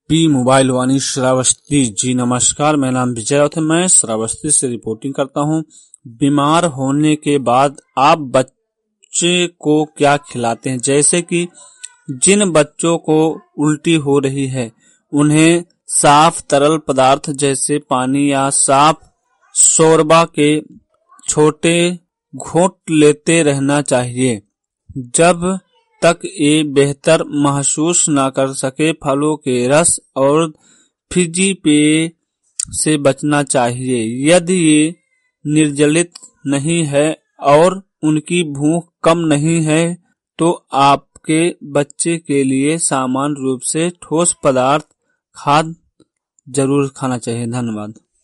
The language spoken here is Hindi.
पी मोबाइल वाणी श्रावस्ती जी नमस्कार। मेरा नाम विजय और मैं श्रावस्ती से रिपोर्टिंग करता हूं। बीमार होने के बाद आप बच्चे को क्या खिलाते हैं? जैसे कि जिन बच्चों को उल्टी हो रही है उन्हें साफ तरल पदार्थ जैसे पानी या साफ शोरबा के छोटे घूंट लेते रहना चाहिए जब तक ये बेहतर महसूस न कर सके। फलों के रस और फिजी पेय से बचना चाहिए। यदि ये निर्जलित नहीं है और उनकी भूख कम नहीं है तो आपके बच्चे के लिए सामान्य रूप से ठोस पदार्थ खाद्य जरूर खाना चाहिए। धन्यवाद।